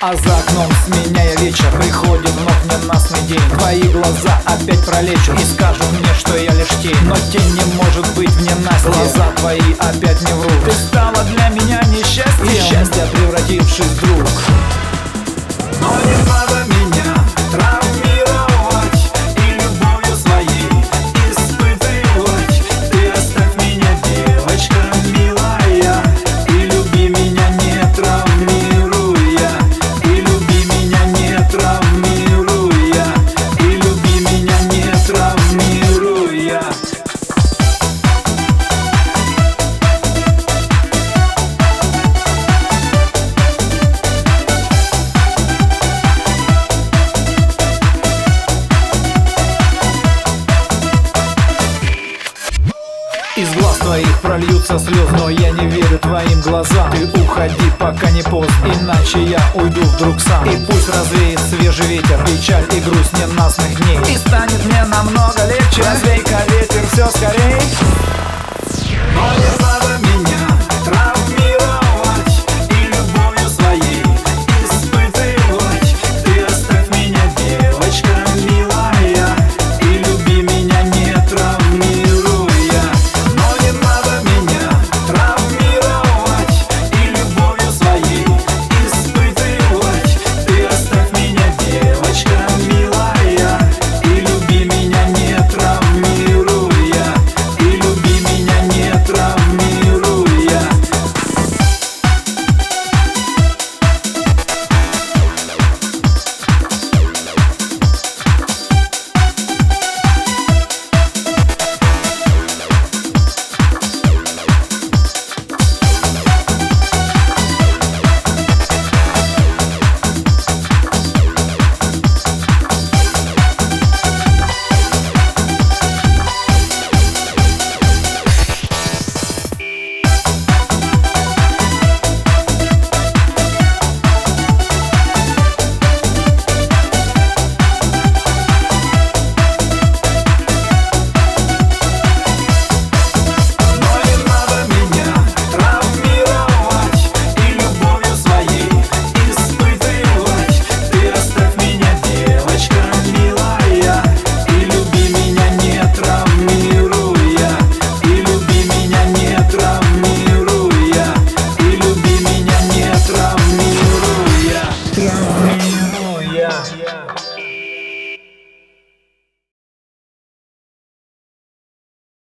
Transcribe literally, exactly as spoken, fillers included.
А за окном, сменяя вечер, приходит вновь ненастный день. Твои глаза опять пролечат и скажут мне, что я лишь тень. Но тень не может быть в ненастье, глаза твои опять не врут. Ты стала для меня несчастьем, счастье превратившись вдруг. Но не надо меня травмировать и любовью своей испытывать. Ты оставь меня, девочка милая, и люби меня не травмируя. И люби меня не травмируя. И люби меня не травмируя. Из глаз твоих прольются слезы, но я не верю твоим глазам. Ты уходи, пока не поздно, иначе я уйду вдруг сам. И пусть развеет свежий ветер печаль и грусть ненастных дней, и станет мне намного легче. Развей-ка ветер все скорей. Но не надо меня